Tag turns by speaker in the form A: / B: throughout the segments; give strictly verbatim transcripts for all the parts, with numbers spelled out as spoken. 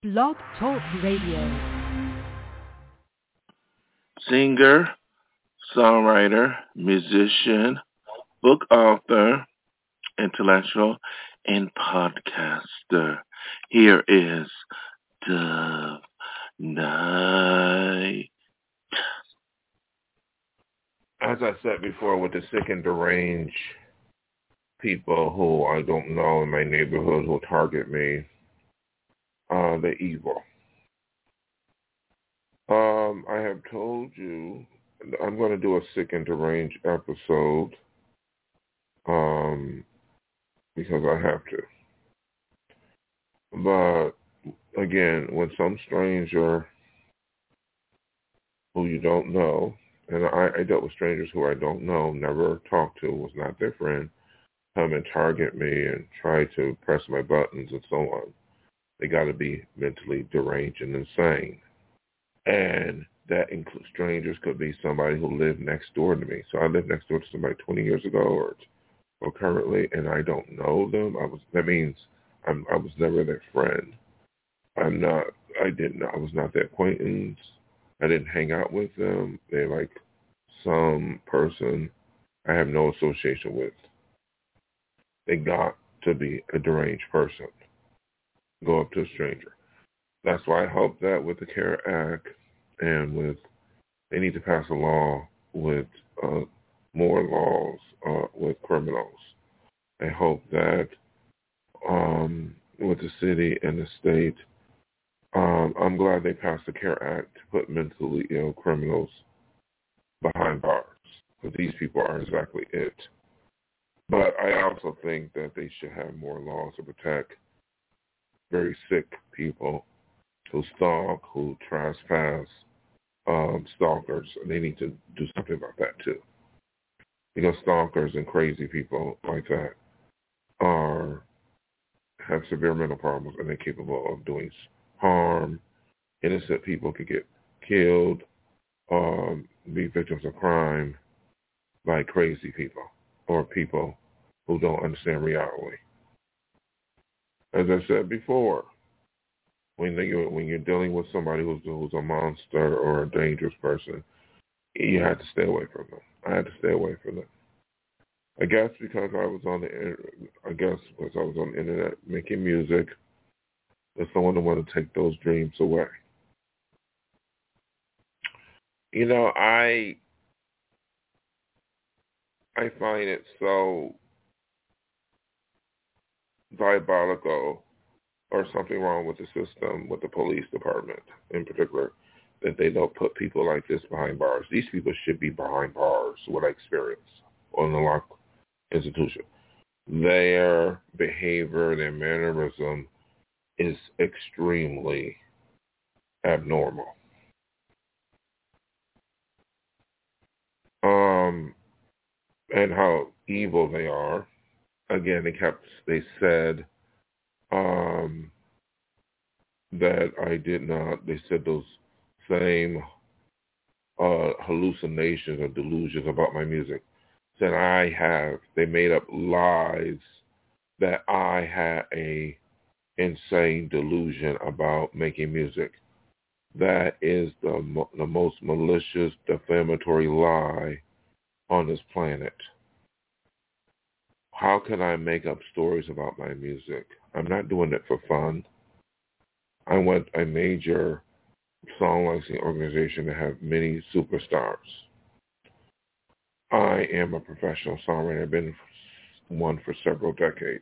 A: Blog Talk Radio.
B: Singer, songwriter, musician, book author, intellectual, and podcaster. Here is Dove Night.
C: As I said before, with the sick and deranged people who I don't know in my neighborhood who target me, uh, they're evil. Um, I have told you I'm going to do a sick and deranged episode um, because I have to. But, again, when some stranger who you don't know, and I, I dealt with strangers who I don't know, never talked to, was not their friend, come and target me and try to press my buttons and so on. They got to be mentally deranged and insane. And that includes strangers could be somebody who lived next door to me. So I lived next door to somebody twenty years ago or, or currently, and I don't know them. I was that means I'm, I was never their friend. I'm not. I didn't. I was not their acquaintance. I didn't hang out with them. They're like some person I have no association with. They got to be a deranged person. Go up to a stranger. That's why I hope that with the CARE Act and with, they need to pass a law with uh, more laws uh, with criminals. I hope that um, with the city and the state, um, I'm glad they passed the CARE Act to put mentally ill criminals behind bars. Because these people are exactly it. But I also think that they should have more laws to protect very sick people who stalk, who trespass, um, stalkers. They need to do something about that too. Because stalkers and crazy people like that are have severe mental problems and they're capable of doing harm. Innocent people could get killed, um, be victims of crime by crazy people or people who don't understand reality. As I said before, when you when you're dealing with somebody who's who's a monster or a dangerous person, you have to stay away from them. I had to stay away from them. I guess because I was on the I guess because I was on the internet making music, there's someone who want to take those dreams away. You know, I I find it so diabolical or something wrong with the system, with the police department in particular, that they don't put people like this behind bars. These people should be behind bars, what I experience on the locked institution. Their behavior, their mannerism is extremely abnormal. Um, and how evil they are. Again, they kept, they said um, that I did not, they said those same uh, hallucinations or delusions about my music. Said I have, they made up lies that I had a insane delusion about making music. That is the the most malicious, defamatory lie on this planet. How can I make up stories about my music? I'm not doing it for fun. I want a major song licensing organization to have many superstars. I am a professional songwriter. I've been one for several decades.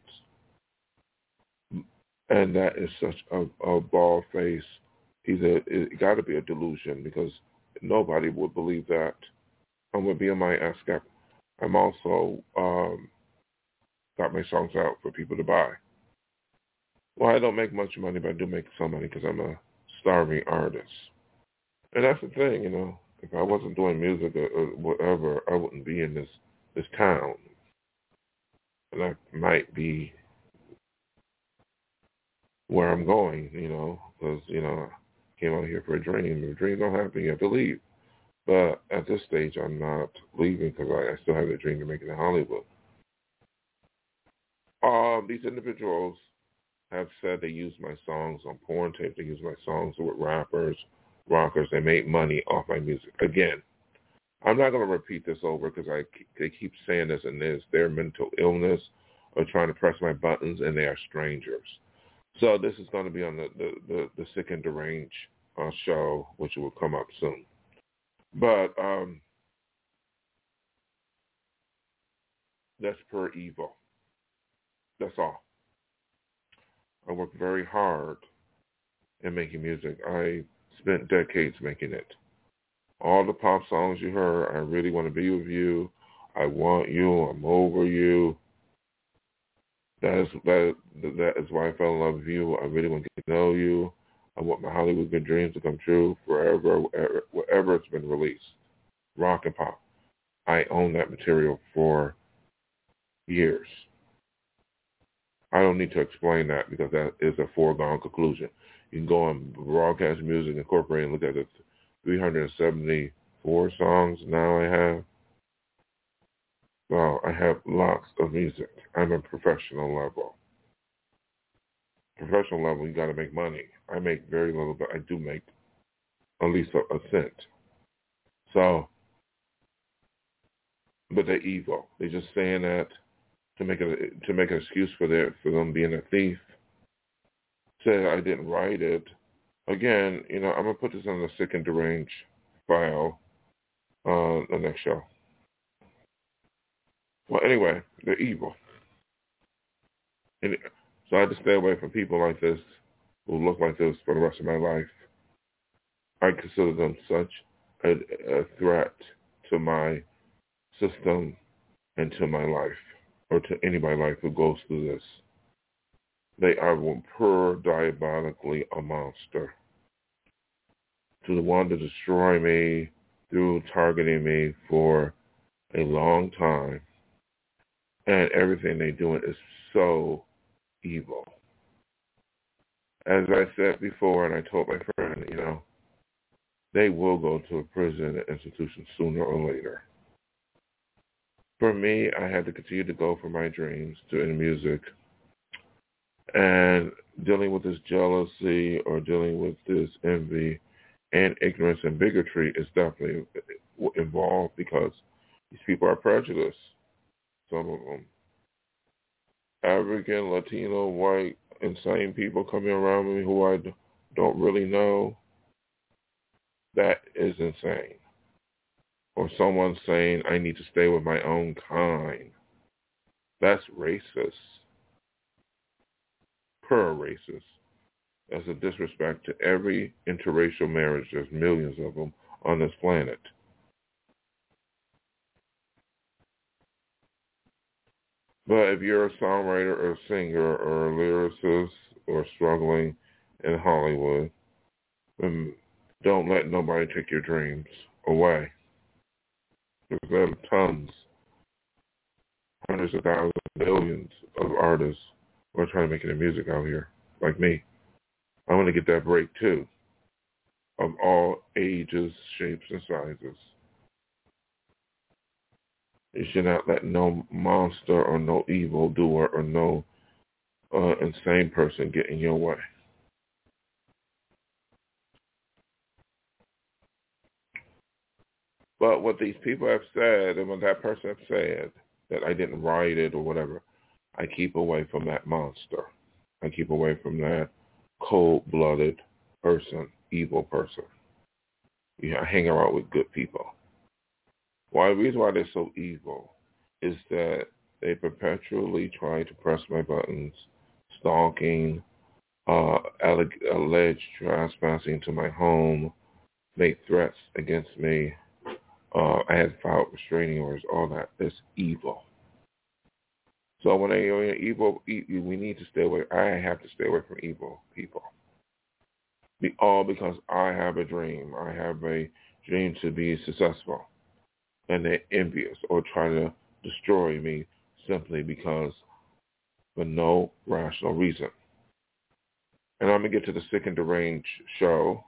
C: And that is such a, a bald face. He's a, it got to be a delusion because nobody would believe that. I'm with B M I ASCAP. I'm also um, got my songs out for people to buy. Well, I don't make much money, but I do make some money because I'm a starving artist. And that's the thing, you know. If I wasn't doing music or, or whatever, I wouldn't be in this, this town. And I might be where I'm going, you know, because, you know, I came out here for a dream. If the dreams don't happen, you have to leave. But at this stage, I'm not leaving because I, I still have the dream to make it in Hollywood. Um, these individuals have said they use my songs on porn tape. They use my songs with rappers, rockers. They make money off my music. Again, I'm not going to repeat this over because I they keep saying this and this. Their mental illness or trying to press my buttons, and they are strangers. So this is going to be on the, the, the, the Sick and Deranged uh, show, which will come up soon. But um, that's per evil. That's all. I worked very hard in making music. I spent decades making it. All the pop songs you heard, I Really Want to Be With You, I Want You, I'm Over You. That is, that, that is why I fell in love with you. I really want to get to know you. I want my Hollywood good dreams to come true forever, wherever, wherever it's been released. Rock and pop. I own that material for years. I don't need to explain that because that is a foregone conclusion. You can go on Broadcast Music Incorporated and look at the three hundred seventy-four songs now I have. Well, I have lots of music. I'm a professional level. Professional level, you got to make money. I make very little, but I do make at least a, a cent. So, but they're evil. They're just saying that to make it to make an excuse for their for them being a thief. Say I didn't write it. Again, you know, I'm gonna put this on the Sick and Deranged file on the next show. Well, anyway, they're evil. And so I had to stay away from people like this who look like this for the rest of my life. I consider them such a, a threat to my system and to my life, or to anybody's life who goes through this. They are pure diabolically a monster. To the one to destroy me through targeting me for a long time. And everything they're doing is so evil. As I said before, and I told my friend, you know, they will go to a prison institution sooner or later. For me, I had to continue to go for my dreams to in music. And dealing with this jealousy or dealing with this envy and ignorance and bigotry is definitely involved because these people are prejudiced. Some of them. African, Latino, white, insane people coming around me who I don't really know. That is insane. Or someone saying, I need to stay with my own kind. That's racist. Pure racist. That's a disrespect to every interracial marriage. There's millions of them on this planet. But if you're a songwriter or a singer or a lyricist or struggling in Hollywood, then don't let nobody take your dreams away. Because there are tons, hundreds of thousands, millions of artists who are trying to make it in music out here, like me. I want to get that break too, of all ages, shapes, and sizes. You should not let no monster or no evildoer or no uh, insane person get in your way. But what these people have said, and what that person has said, that I didn't write it or whatever, I keep away from that monster. I keep away from that cold-blooded person, evil person. Yeah, I hang around with good people. Why the reason why they're so evil is that they perpetually try to press my buttons, stalking, uh, alleg- alleged trespassing to my home, make threats against me. Uh, I had filed restraining orders, all that. That's evil. So when they are evil, we need to stay away. I have to stay away from evil people. Be, all because I have a dream. I have a dream to be successful. And they're envious or try to destroy me simply because for no rational reason. And I'm going to get to the Sick and Deranged show.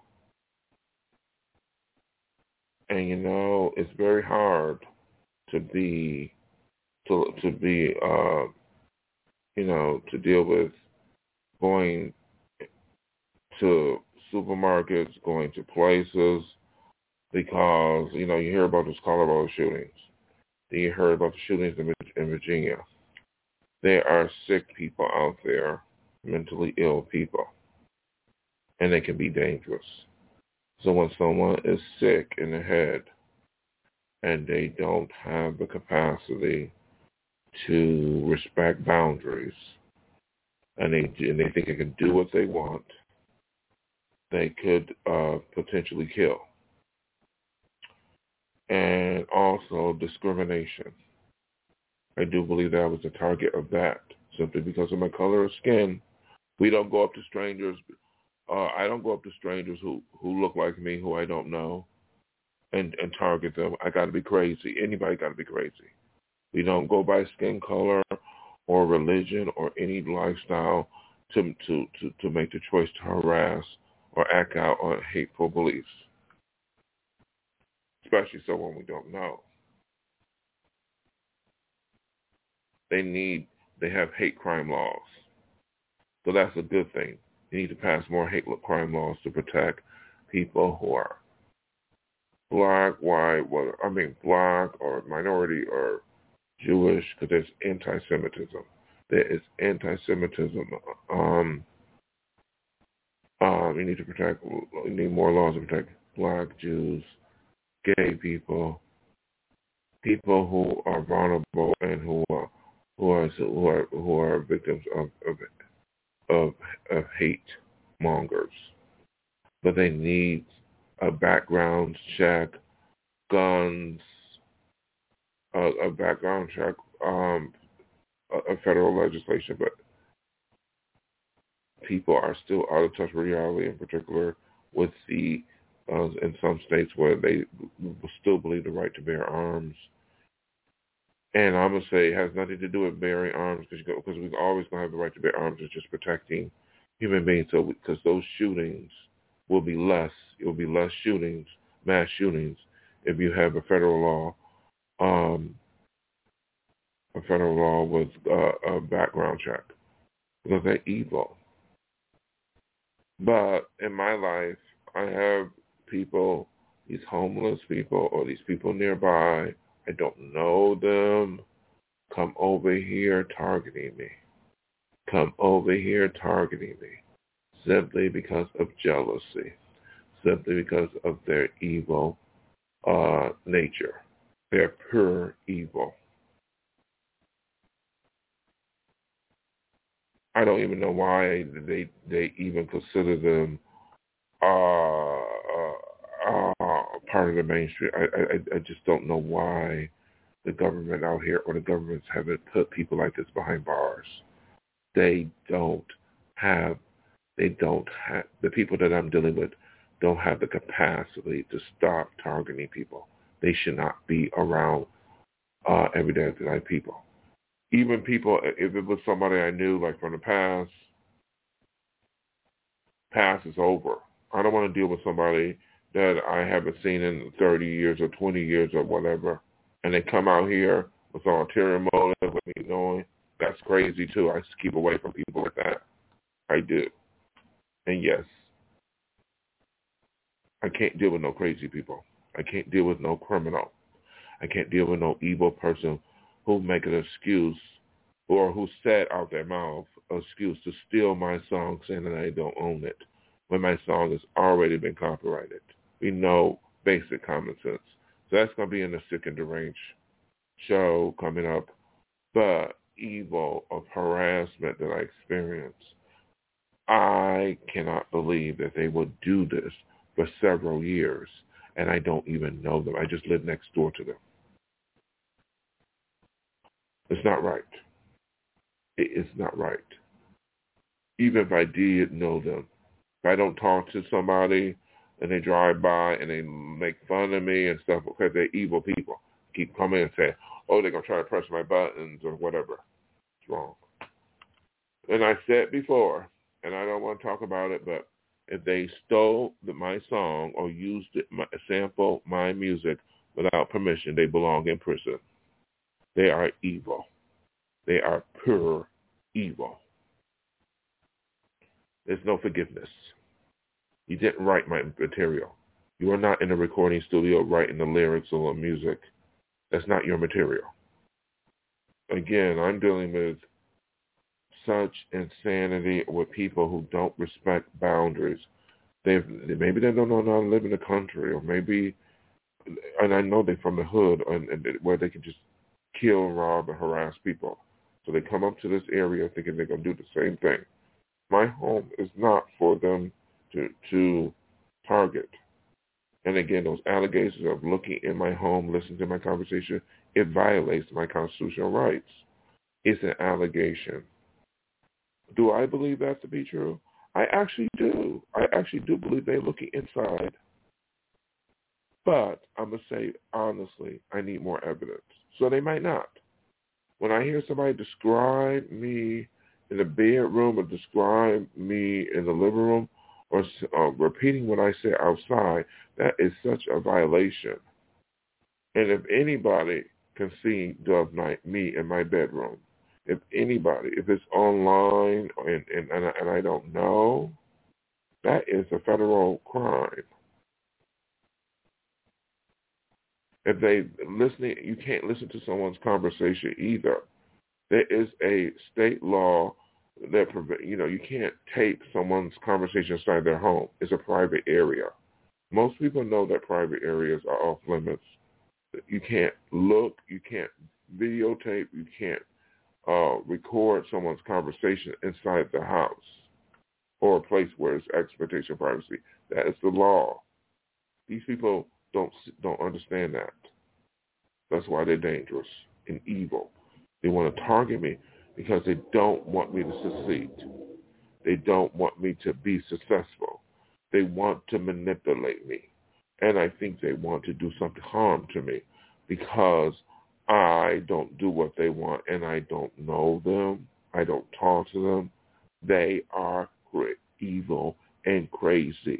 C: And, you know, it's very hard to be, to, to be, uh, you know, to deal with going to supermarkets, going to places, because, you know, you hear about those Colorado shootings. Then you heard about the shootings in, in Virginia. There are sick people out there, mentally ill people, and they can be dangerous. So when someone is sick in the head and they don't have the capacity to respect boundaries, and they and they think they can do what they want, they could uh, potentially kill. And also discrimination. I do believe that I was the target of that, simply because of my color of skin. We don't go up to strangers. Uh, I don't go up to strangers who, who look like me, who I don't know, and, and target them. I got to be crazy. Anybody got to be crazy. We don't go by skin color or religion or any lifestyle to, to, to, to make the choice to harass or act out on hateful beliefs, especially someone we don't know. They need, they have hate crime laws. So that's a good thing. You need to pass more hate crime laws to protect people who are black, white, well, I mean black or minority or Jewish, because there's anti-Semitism. There is anti-Semitism. Um, um, you need to protect, you need more laws to protect black, Jews, gay people, people who are vulnerable and who are who are who are, who are victims of, of of of hate mongers. But they need a background check, guns, a, a background check, um, a, a federal legislation. But people are still out of touch with reality, in particular with the uh, in some states where they still believe the right to bear arms. And I'm going to say it has nothing to do with bearing arms, because we're always going to have the right to bear arms. It's just protecting human beings. So because those shootings will be less, it will be less shootings, mass shootings, if you have a federal law, um, a federal law with uh, a background check, because they're evil. But in my life, I have people, these homeless people or these people nearby, I don't know them, come over here targeting me. Come over here targeting me. Simply because of jealousy. Simply because of their evil uh, nature. Their pure evil. I don't even know why they they even consider them uh, uh, uh, part of the mainstream. I, I I just don't know why the government out here or the governments haven't put people like this behind bars. They don't have, they don't have, the people that I'm dealing with don't have the capacity to stop targeting people. They should not be around uh, everyday life people. Even people, if it was somebody I knew, like from the past, past is over. I don't want to deal with somebody that I haven't seen in thirty years or twenty years or whatever, and they come out here with an ulterior motive with me knowing. That's crazy too. I just keep away from people like that. I do. And yes, I can't deal with no crazy people. I can't deal with no criminal. I can't deal with no evil person who make an excuse or who said out their mouth an excuse to steal my song saying that I don't own it when my song has already been copyrighted. We know basic common sense. So that's going to be in the Sick and Deranged show coming up. But evil of harassment that I experienced, I cannot believe that they would do this for several years, and I don't even know them. I just live next door to them. It's not right. It is not right. Even if I did know them, if I don't talk to somebody and they drive by and they make fun of me and stuff because they're evil people, keep coming and say, oh, they're going to try to press my buttons or whatever. It's wrong. And I said before, and I don't want to talk about it, but if they stole the, my song or used it, my, sample my music without permission, they belong in prison. They are evil. They are pure evil. There's no forgiveness. You didn't write my material. You are not in a recording studio writing the lyrics or the music. That's not your material. Again, I'm dealing with such insanity with people who don't respect boundaries. They've maybe they don't know how to live in the country, or maybe, and I know they're from the hood, and, and where they can just kill, rob, and harass people. So they come up to this area thinking they're gonna do the same thing. My home is not for them to to target. And again, those allegations of looking in my home, listening to my conversation, it violates my constitutional rights. It's an allegation. Do I believe that to be true? I actually do. I actually do believe they're looking inside. But I'm going to say, honestly, I need more evidence. So they might not. When I hear somebody describe me in the bedroom or describe me in the living room or uh, repeating what I say outside, that is such a violation. And if anybody can see Dove Knight, me in my bedroom, if anybody, if it's online and, and, and, I, and I don't know, that is a federal crime. If they listening, you can't listen to someone's conversation either. There is a state law that prevent, you know, you can't tape someone's conversation inside their home. It's a private area. Most people know that private areas are off limits. You can't look, you can't videotape, you can't uh, record someone's conversation inside the house or a place where it's expectation of privacy. That is the law. These people don't don't understand that. That's why they're dangerous and evil. They want to target me because they don't want me to succeed. They don't want me to be successful. They want to manipulate me. And I think they want to do something harm to me because I don't do what they want and I don't know them. I don't talk to them. They are evil and crazy.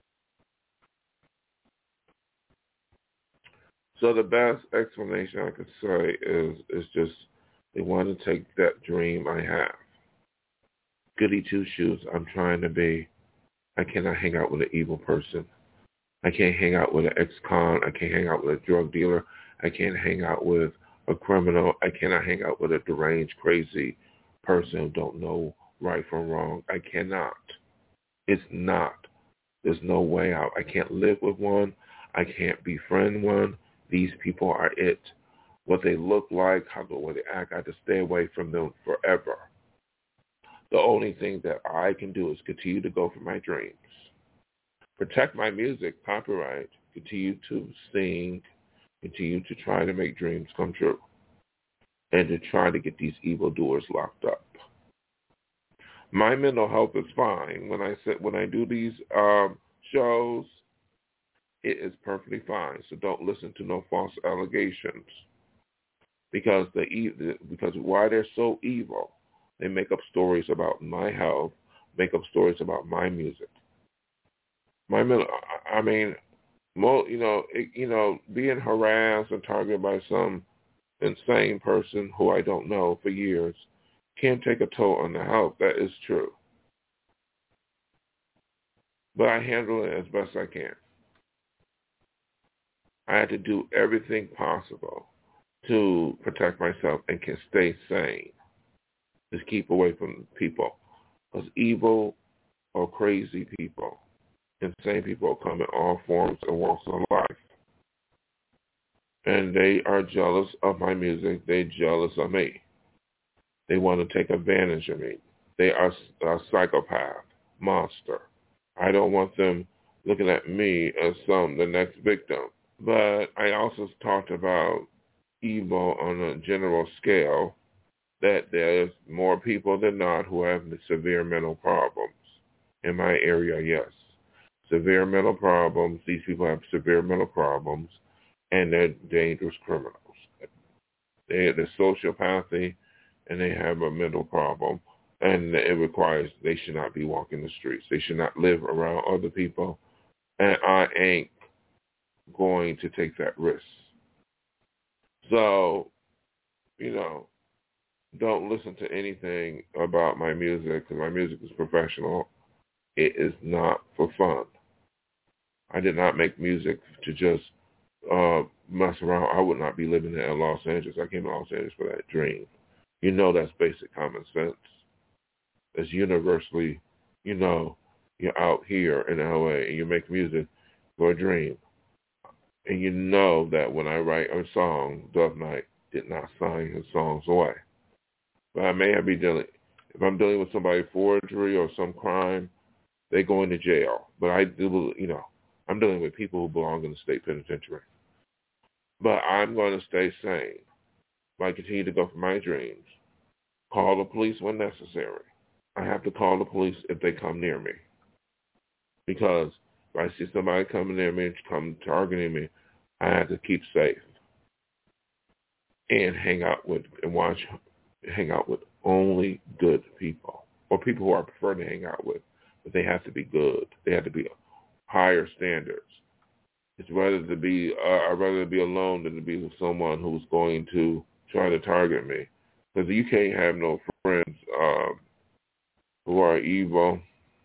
C: So the best explanation I could say is is just they want to take that dream I have. Goody two-shoes, I'm trying to be. I cannot hang out with an evil person. I can't hang out with an ex-con. I can't hang out with a drug dealer. I can't hang out with a criminal. I cannot hang out with a deranged, crazy person who don't know right from wrong. I cannot. It's not. There's no way out. I can't live with one. I can't befriend one. These people are it. What they look like, how the way they act, I have to stay away from them forever. The only thing that I can do is continue to go for my dreams. Protect my music, copyright, continue to sing, continue to try to make dreams come true, and to try to get these evildoers locked up. My mental health is fine. When I sit, when I do these um, shows, it is perfectly fine. So don't listen to no false allegations, because the because why they're so evil, they make up stories about my health, make up stories about my music. My mental, I mean, you know, it, you know, being harassed and targeted by some insane person who I don't know for years can take a toll on the health. That is true. But I handle it as best I can. I had to do everything possible to protect myself and can stay sane. Just keep away from people. Because evil or crazy people, insane people come in all forms and walks of life. And they are jealous of my music. They're jealous of me. They want to take advantage of me. They are a psychopath, monster. I don't want them looking at me as some the next victim. But I also talked about evil on a general scale, that there's more people than not who have severe mental problems. In my area, yes. Severe mental problems. These people have severe mental problems, and they're dangerous criminals. They have the sociopathy, and they have a mental problem, and it requires they should not be walking the streets. They should not live around other people, and I ain't going to take that risk. So, you know, don't listen to anything about my music, because my music is professional. It is not for fun. I did not make music to just uh, mess around. I would not be living in Los Angeles. I came to Los Angeles for that dream. You know that's basic common sense. It's universally, you know, you're out here in L A and you make music for a dream. And you know that when I write a song, Dove Knight did not sign his songs away. But I may have be dealing, if I'm dealing with somebody forgery or some crime, they go into jail. But I do, you know, I'm dealing with people who belong in the state penitentiary. But I'm going to stay sane. I continue to go for my dreams. Call the police when necessary. I have to call the police if they come near me. Because if I see somebody coming near me and come targeting me, I have to keep safe. And hang out with and watch hang out with only good people. Or people who I prefer to hang out with. But they have to be good. They have to be higher standards. It's rather to be uh, I'd rather be alone than to be with someone who's going to try to target me. Because you can't have no friends uh, who are evil.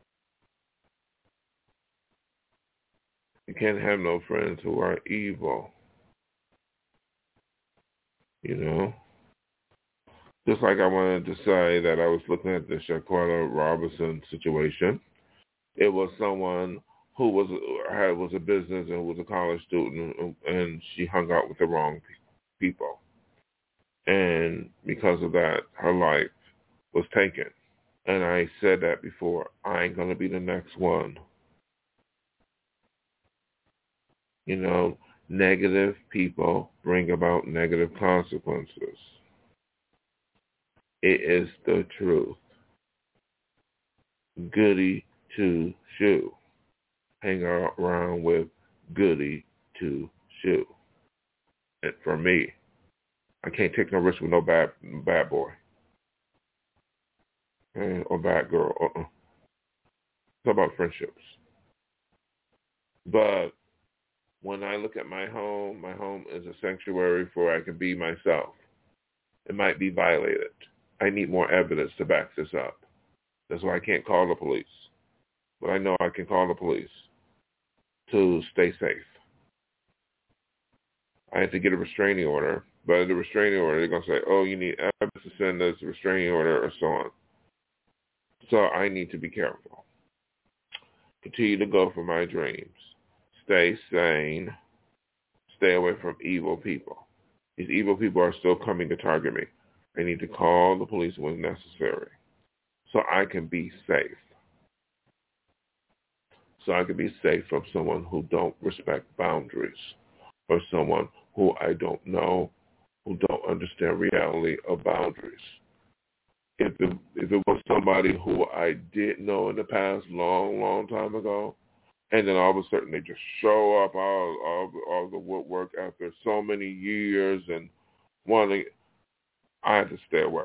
C: You can't have no friends who are evil. You know? Just like I wanted to say that I was looking at the Shaquata Robinson situation. It was someone who was had was a business and was a college student, and she hung out with the wrong people. And because of that, her life was taken. And I said that before. I ain't going to be the next one. You know, negative people bring about negative consequences. It is the truth. Goody two shoe. Hang around with goody two shoe. And for me, I can't take no risk with no bad bad boy. Okay? Or bad girl. Uh-uh. It's about friendships. But when I look at my home, my home is a sanctuary for I can be myself. It might be violated. I need more evidence to back this up. That's why I can't call the police. But I know I can call the police to stay safe. I had to get a restraining order. But the restraining order, they're going to say, oh, you need evidence to send us a restraining order or so on. So I need to be careful. Continue to go for my dreams. Stay sane. Stay away from evil people. These evil people are still coming to target me. I need to call the police when necessary so I can be safe. So I can be safe from someone who don't respect boundaries or someone who I don't know, who don't understand reality of boundaries. If it, if it was somebody who I did know in the past, long, long time ago, and then all of a sudden they just show up all, all, all the woodwork after so many years and wanting, I had to stay away.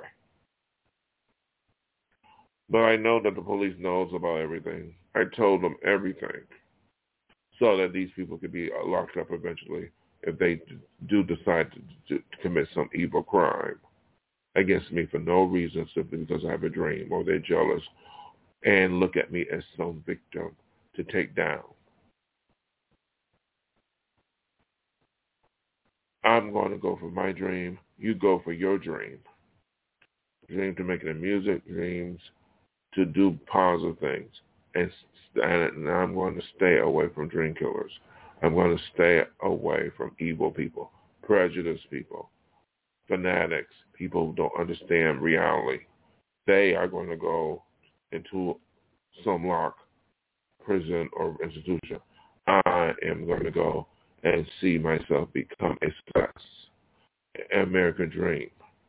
C: But I know that the police knows about everything. I told them everything so that these people could be locked up eventually if they do decide to, to commit some evil crime against me for no reason, simply because I have a dream or they're jealous and look at me as some victim to take down. I'm going to go for my dream. You go for your dream. Dream to make it in music, dreams to do positive things. And, and I'm going to stay away from dream killers. I'm going to stay away from evil people, prejudiced people, fanatics, people who don't understand reality. They are going to go into some lock, prison, or institution. I am going to go and see myself become a success, an American dream.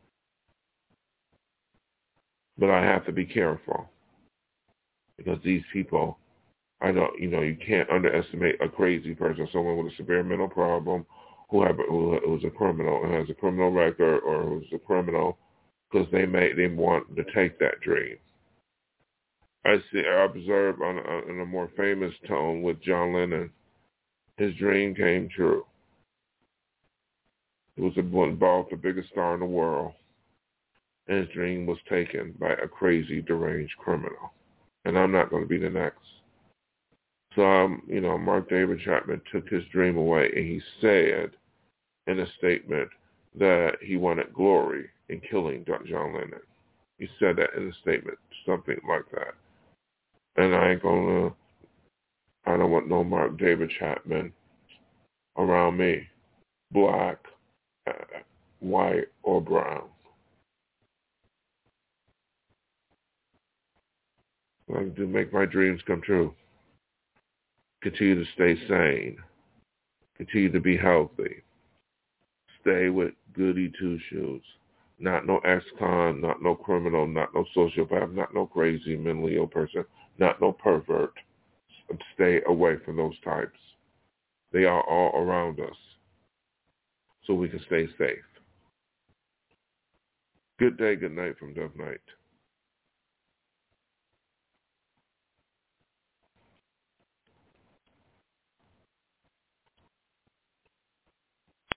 C: But I have to be careful because these people, I don't, you know, you can't underestimate a crazy person, someone with a severe mental problem who have who, who's a criminal and has a criminal record or who's a criminal because they may they want to take that dream. I see. I observe on a, in a more famous tone with John Lennon. His dream came true. He was involved the biggest star in the world, and his dream was taken by a crazy, deranged criminal. and I'm not going to be the next. So, um, you know, Mark David Chapman took his dream away, and he said in a statement that he wanted glory in killing John Lennon. He said that in a statement, something like that. And I ain't gonna, I don't want no Mark David Chapman around me, black, uh, white, or brown. I like to make my dreams come true. Continue to stay sane. Continue to be healthy. Stay with goody two-shoes. Not no ex-con, not no criminal, not no sociopath, not no crazy mentally ill person, not no pervert. Stay away from those types. They are all around us, so we can stay safe. Good day, good night from Dove Night.